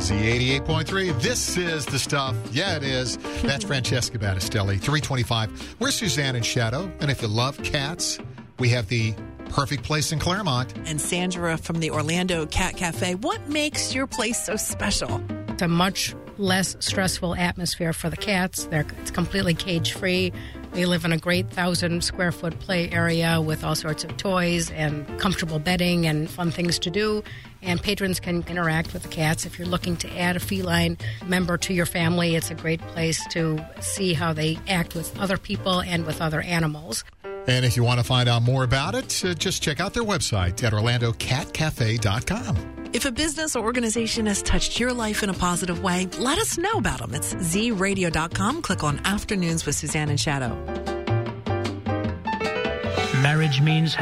Z88.3. This is the stuff. Yeah, it is. That's Francesca Battistelli, 325. We're Suzanne and Shadow. And if you love cats, we have the perfect place in Claremont. And Sandra from the Orlando Cat Cafe. What makes your place so special? It's a much less stressful atmosphere for the cats. It's completely cage-free. They live in a great 1,000-square-foot play area with all sorts of toys and comfortable bedding and fun things to do. And patrons can interact with the cats. If you're looking to add a feline member to your family, it's a great place to see how they act with other people and with other animals. And if you want to find out more about it, just check out their website at orlandocatcafe.com. If a business or organization has touched your life in a positive way, let us know about them. It's zradio.com. Click on Afternoons with Suzanne and Shadow. Marriage means